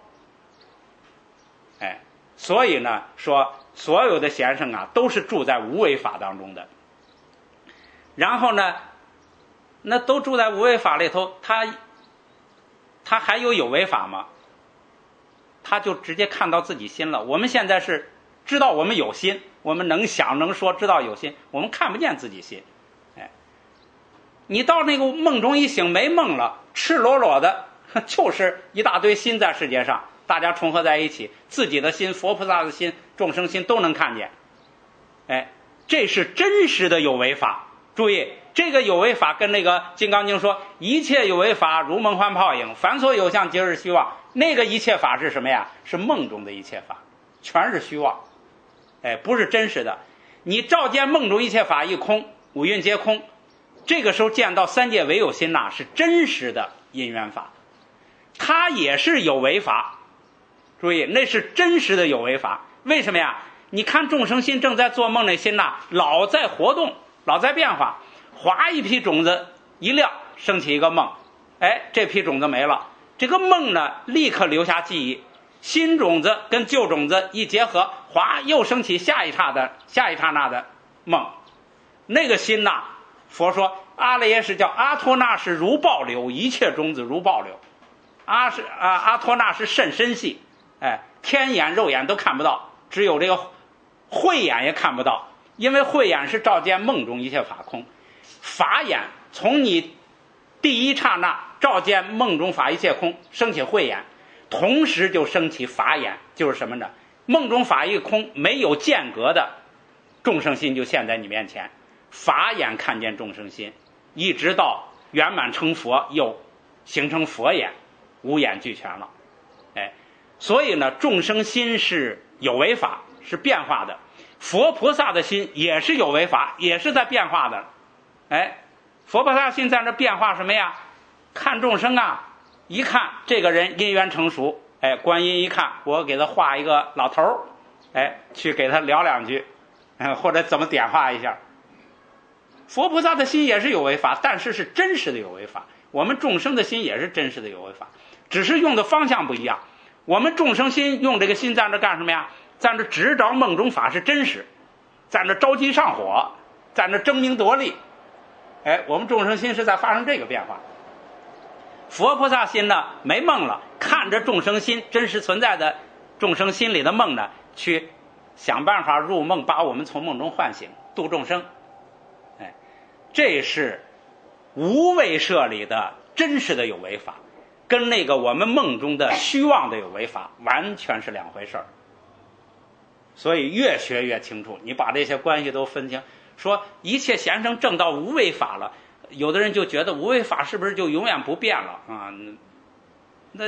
所以呢说所有的贤圣啊都是住在无为法当中的。然后呢那都住在无为法里头，他还有为法吗？他就直接看到自己心了。我们现在是知道我们有心，我们能想能说，知道有心，我们看不见自己心。你到那个梦中一醒，没梦了，赤裸裸的就是一大堆心在世界上，大家重合在一起，自己的心、佛菩萨的心、众生心都能看见。这是真实的有为法。注意，这个有为法跟那个《金刚经》说一切有为法如梦幻泡影，凡所有相皆是虚妄，那个一切法是什么呀？是梦中的一切法，全是虚妄，不是真实的。你照见梦中一切法一空，五蕴皆空，这个时候见到三界唯有心呐，是真实的因缘法，它也是有为法。注意，那是真实的有为法。为什么呀？你看众生心正在做梦的心呐，老在活动，老在变化，划一批种子一亮，升起一个梦，这批种子没了，这个梦呢立刻留下记忆，新种子跟旧种子一结合，划又升起下一刹那的梦。那个心呐，佛说阿赖耶识叫阿托那识如暴流，一切种子如暴流。阿托那是甚深细，天眼肉眼都看不到，只有这个慧眼也看不到，因为慧眼是照见梦中一切法空，法眼从你第一刹那照见梦中法一切空，升起慧眼，同时就升起法眼，就是什么呢？梦中法一空，没有间隔的众生心就现在你面前，法眼看见众生心，一直到圆满成佛，又形成佛眼，五眼俱全了。所以呢，众生心是有为法，是变化的，佛菩萨的心也是有为法，也是在变化的。佛菩萨心在那变化什么呀？看众生啊，一看这个人因缘成熟，观音一看，我给他画一个老头，去给他聊两句，或者怎么点化一下。佛菩萨的心也是有为法，但是是真实的有为法。我们众生的心也是真实的有为法，只是用的方向不一样。我们众生心用这个心在那干什么呀？在那执着梦中法是真实，在那着急上火，在那争名夺利。我们众生心是在发生这个变化。佛菩萨心呢，没梦了，看着众生心真实存在的众生心里的梦呢，去想办法入梦，把我们从梦中唤醒，度众生。这是无为舍里的真实的有为法，跟那个我们梦中的虚妄的有为法完全是两回事儿。所以越学越清楚，你把这些关系都分清，说一切贤圣证到无为法了，有的人就觉得无为法是不是就永远不变了啊？那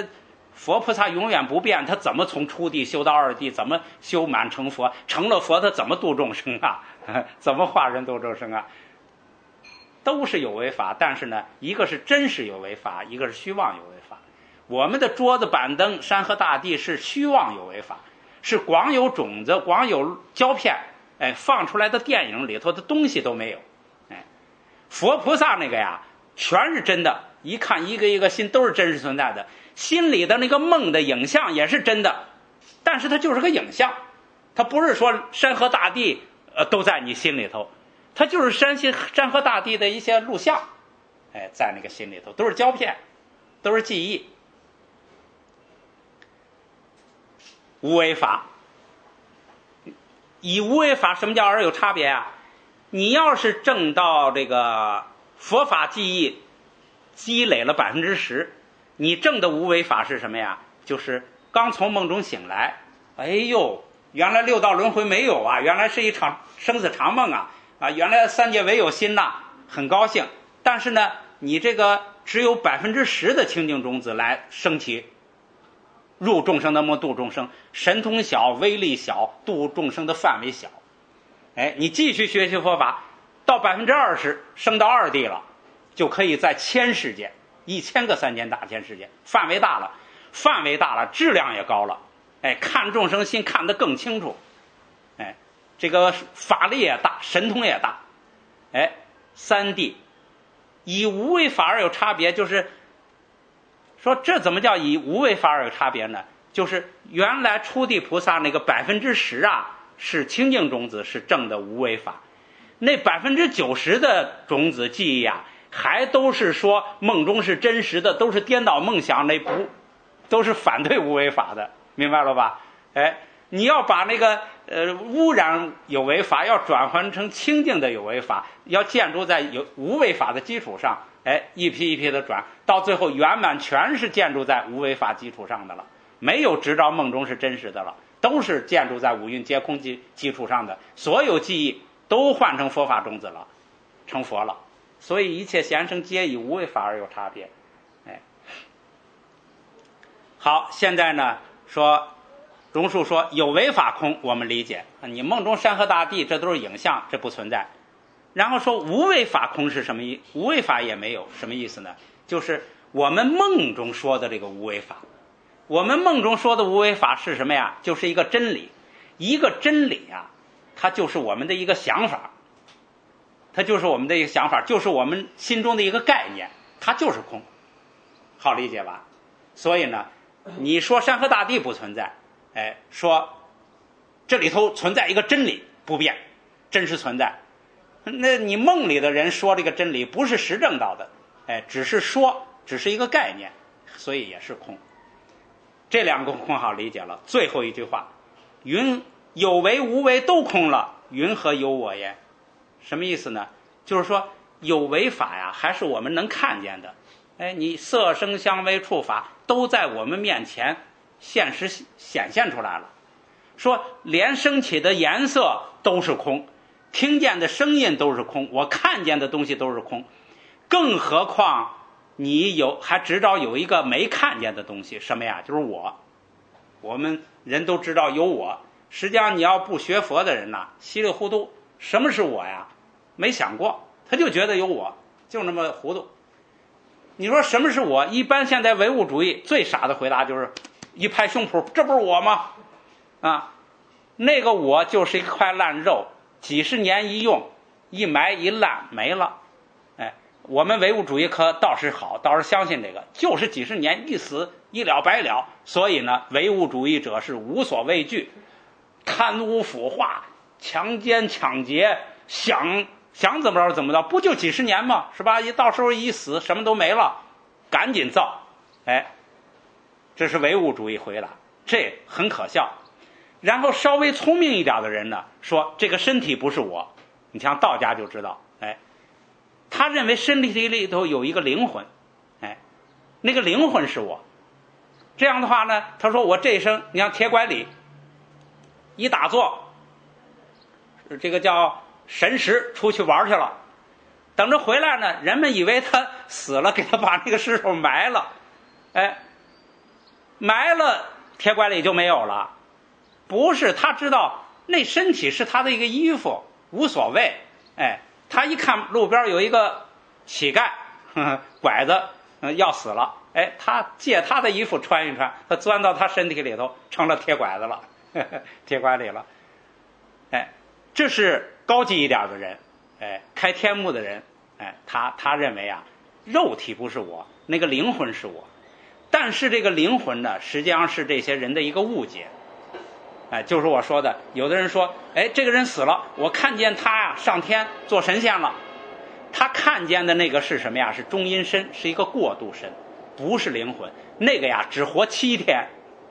佛菩萨永远不变，他怎么从初地修到二地，怎么修满成佛？成了佛，他怎么度众生啊？怎么化人度众生啊？都是有为法，但是呢，一个是真实有为法，一个是虚妄有为法。我们的桌子板凳山河大地是虚妄有为法，是光有种子，光有胶片，放出来的电影里头的东西都没有。佛菩萨那个呀，全是真的，一看一个一个心都是真实存在的，心里的那个梦的影像也是真的，但是它就是个影像，它不是说山河大地都在你心里头，它就是山河大地的一些录像，在那个心里头都是胶片，都是记忆。无为法，以无为法什么叫而有差别啊？你要是证到这个佛法记忆积累了10%，你证的无为法是什么呀？就是刚从梦中醒来，哎呦，原来六道轮回没有啊，原来是一场生死长梦啊，原来三界唯有心呐，很高兴。但是呢，你这个只有10%的清净种子来升起，入众生的梦度众生，神通小，威力小，度众生的范围小。你继续学习佛法，到20%升到二地了，就可以在千世界，1000个三千大千世界，范围大了，质量也高了，看众生心看得更清楚，这个法力也大，神通也大，三地以无为法而有差别，就是说这怎么叫以无为法而有差别呢？就是原来初地菩萨那个10%啊，是清净种子，是正的无为法，那90%的种子记忆啊，还都是说梦中是真实的，都是颠倒梦想，那不都是反对无为法的，明白了吧？你要把那个污染有为法要转换成清净的有为法，要建筑在有无为法的基础上，一批一批的转，到最后圆满全是建筑在无为法基础上的了，没有执着梦中是真实的了，都是建筑在五蕴皆空基础上的，所有记忆都换成佛法种子了，成佛了。所以一切贤圣皆以无为法而有差别。好，现在呢说榕树说有为法空，我们理解，你梦中山河大地这都是影像，这不存在。然后说无为法空是什么意？无为法也没有，什么意思呢？就是我们梦中说的这个无为法。我们梦中说的无为法是什么呀？就是一个真理，一个真理啊，它就是我们的一个想法，就是我们心中的一个概念，它就是空，好理解吧？所以呢，你说山河大地不存在，说这里头存在一个真理不变，真实存在，那你梦里的人说这个真理不是实证到的，只是说，只是一个概念，所以也是空。这两个空好理解了。最后一句话，云有为无为都空了，云何有我焉？什么意思呢？就是说有为法呀，还是我们能看见的。你色声香味触法都在我们面前现实显现出来了。说连升起的颜色都是空，听见的声音都是空，我看见的东西都是空，更何况你还知道有一个没看见的东西，什么呀？就是我。我们人都知道有我，实际上你要不学佛的人呐，稀里糊涂，什么是我呀？没想过，他就觉得有我，就那么糊涂。你说什么是我？一般现在唯物主义最傻的回答就是一拍胸脯，这不是我吗？那个我就是一块烂肉，几十年一用，一埋一烂没了。我们唯物主义可倒是好，倒是相信这个，就是几十年一死一了百了。所以呢，唯物主义者是无所畏惧，贪污腐化、强奸抢劫，想怎么着怎么着，不就几十年吗？是吧？到时候一死什么都没了，赶紧造。这是唯物主义回答，这很可笑。然后稍微聪明一点的人呢，说这个身体不是我，你像道家就知道，他认为身体里头有一个灵魂，那个灵魂是我。这样的话呢，他说我这一生，你像铁拐李一打坐，这个叫神识出去玩去了，等着回来呢，人们以为他死了，给他把那个尸首埋了， 埋了铁拐李就没有了。不是，他知道那身体是他的一个衣服，无所谓。他一看路边有一个乞丐，拐子要死了，他借他的衣服穿一穿，他钻到他身体里头，成了铁拐子了，铁拐李了。这是高级一点的人，开天目的人，他认为啊，肉体不是我，那个灵魂是我。但是这个灵魂呢，实际上是这些人的一个误解。就是我说的，有的人说，这个人死了，我看见他呀上天做神仙了。他看见的那个是什么呀？是中阴身，是一个过渡身，不是灵魂。那个呀只活7天。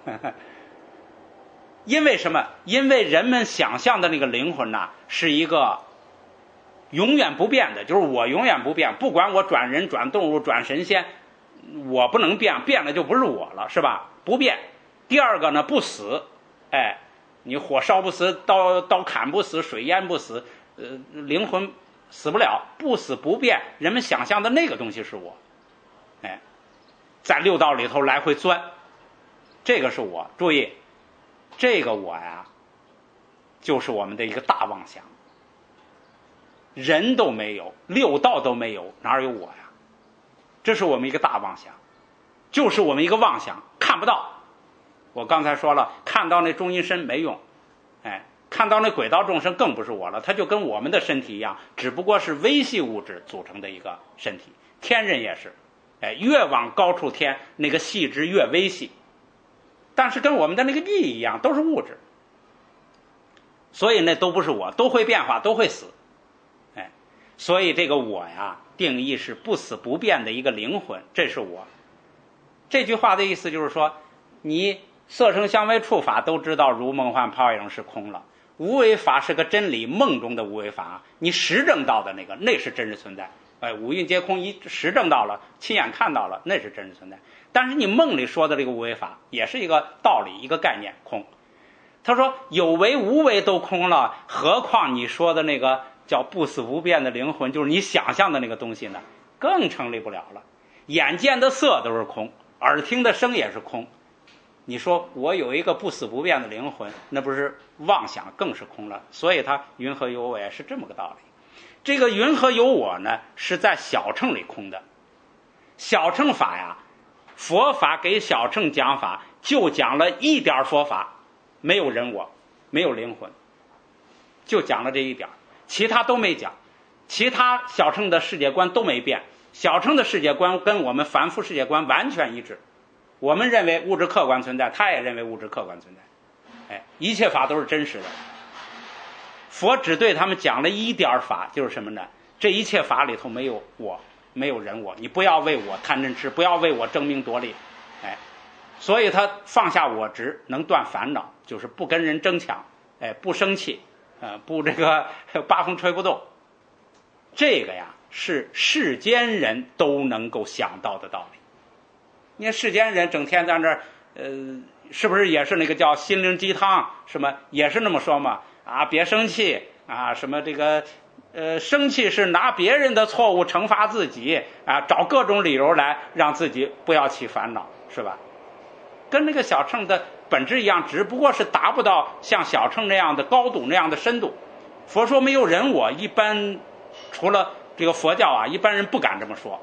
因为什么？因为人们想象的那个灵魂呢，是一个永远不变的，就是我永远不变，不管我转人、转动物、转神仙，我不能变，变了就不是我了，是吧？不变。第二个呢，不死，你火烧不死，刀砍不死，水淹不死，灵魂死不了，不死不变。人们想象的那个东西是我，在六道里头来回钻，这个是我。注意，这个我呀，就是我们的一个大妄想。人都没有，六道都没有，哪有我呀？这是我们一个大妄想，就是我们一个妄想，看不到。我刚才说了，看到那中阴身没用，看到那轨道众生更不是我了，它就跟我们的身体一样，只不过是微细物质组成的一个身体。天人也是，越往高处天，那个细致越微细，但是跟我们的那个地一样，都是物质，所以那都不是我，都会变化，都会死。所以这个我呀，定义是不死不变的一个灵魂，这是我。这句话的意思就是说，你色声香味触法都知道如梦幻泡影是空了，无为法是个真理，梦中的无为法，你实证到的那是真实存在。五蕴皆空，一实证到了，亲眼看到了，那是真实存在。但是你梦里说的这个无为法也是一个道理，一个概念，空。他说有为无为都空了，何况你说的那个叫不死不变的灵魂，就是你想象的那个东西呢，更成立不了了。眼见的色都是空，耳听的声也是空，你说我有一个不死不变的灵魂，那不是妄想，更是空了。所以它云何有我也是这么个道理。这个云何有我呢，是在小乘里空的。小乘法呀，佛法给小乘讲法就讲了一点佛法，没有人我，没有灵魂，就讲了这一点，其他都没讲。其他小乘的世界观都没变，小乘的世界观跟我们凡夫世界观完全一致。我们认为物质客观存在，他也认为物质客观存在，一切法都是真实的。佛只对他们讲了一点法，就是什么呢？这一切法里头没有我，没有人我，你不要为我贪嗔痴，不要为我争名夺利，所以他放下我执，能断烦恼，就是不跟人争抢，不生气，不这个八风吹不动。这个呀，是世间人都能够想到的道理。你看世间人整天在那儿，是不是也是那个叫心灵鸡汤？什么也是那么说嘛？别生气啊！什么这个，生气是拿别人的错误惩罚自己啊，找各种理由来让自己不要起烦恼，是吧？跟那个小乘的本质一样，只不过是达不到像小乘那样的高度、那样的深度。佛说没有人我，一般除了这个佛教啊，一般人不敢这么说，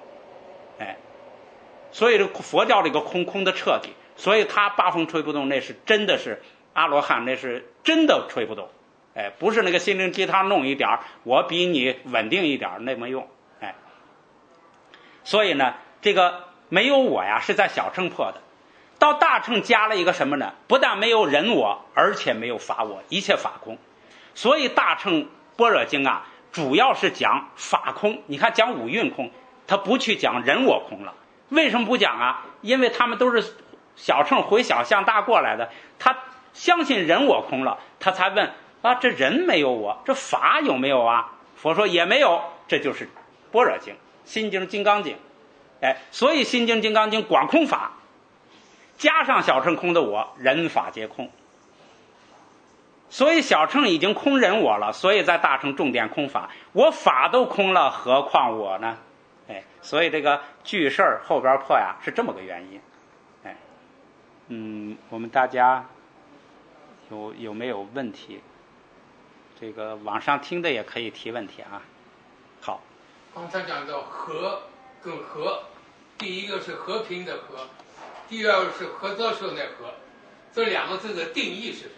所以这佛教这个空的彻底，所以他八风吹不动，那是真的是阿罗汉，那是真的吹不动，不是那个心灵鸡汤弄一点，我比你稳定一点，那没用，所以呢，这个没有我呀，是在小乘破的。到大乘加了一个什么呢？不但没有人我，而且没有法我，一切法空。所以大乘般若经啊，主要是讲法空。你看讲五蕴空，他不去讲人我空了。为什么不讲啊？因为他们都是小乘回小向大过来的，他相信人我空了，他才问这人没有我，这法有没有啊？佛说也没有，这就是般若经、心经、金刚经。所以心经、金刚经广空法，加上小乘空的我，人法皆空。所以小乘已经空人我了，所以在大乘重点空法，我法都空了，何况我呢？所以这个句事儿后边破呀，是这么个原因。 我们大家有没有问题？这个网上听的也可以提问题啊。好， 刚才讲到和跟和，第一个是和平的和，第二个是合作社的和，这两个字的定义是什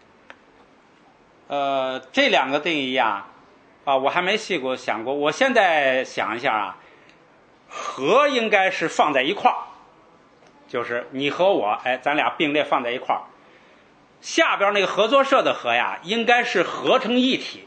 么？ 这两个定义我还没细想过。我现在想一下啊，和应该是放在一块儿，就是你和我，咱俩并列放在一块儿。下边那个合作社的和应该是合成一体。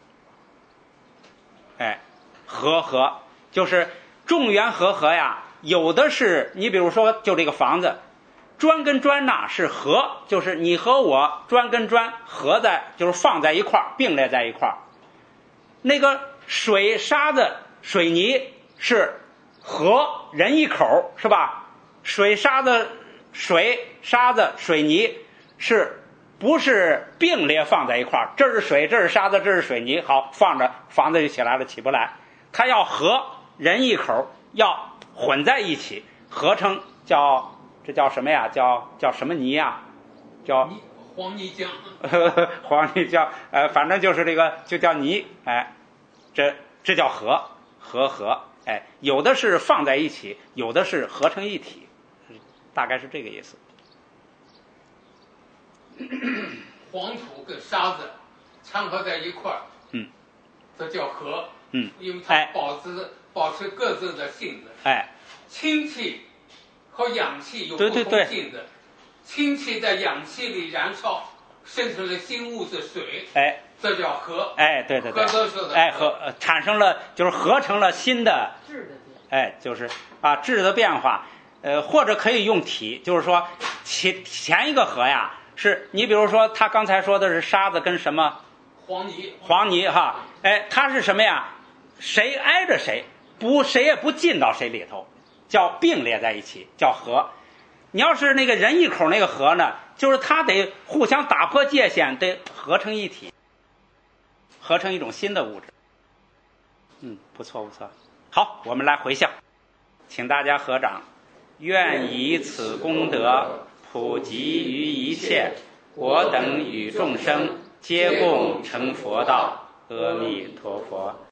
和就是众缘和有的是你比如说就这个房子，砖跟砖是和，就是你和我砖跟砖合在，就是放在一块儿，并列在一块儿。那个水沙子水泥是和，人一口是吧？水沙子水泥是不是并列放在一块儿？这是水，这是沙子，这是水泥，好放着，房子就起来了，起不来。它要和，人一口要混在一起，合成这叫什么呀？叫什么泥呀？叫黄泥浆。 黄泥浆，反正就是这个就叫泥，这叫和，有的是放在一起，有的是合成一体，大概是这个意思。 黄土跟沙子掺合在一块儿，这叫和，因为它保持各自的性质。氢气和氧气有不同性质，氢气在氧气里燃烧，生成了新物质水，这叫和。 对， 合作社的产生了就是合成了新的就是质的变化，或者可以用体，就是说前一个和是你比如说他刚才说的是沙子跟什么黄泥它是什么呀？谁挨着谁，谁也不进到谁里头，叫并列在一起，叫和。你要是那个人一口那个和呢，就是它得互相打破界限，得合成一体，合成一种新的物质。不错。好，我们来回向，请大家合掌。愿以此功德普及于一切，我等与众生皆共成佛道。阿弥陀佛。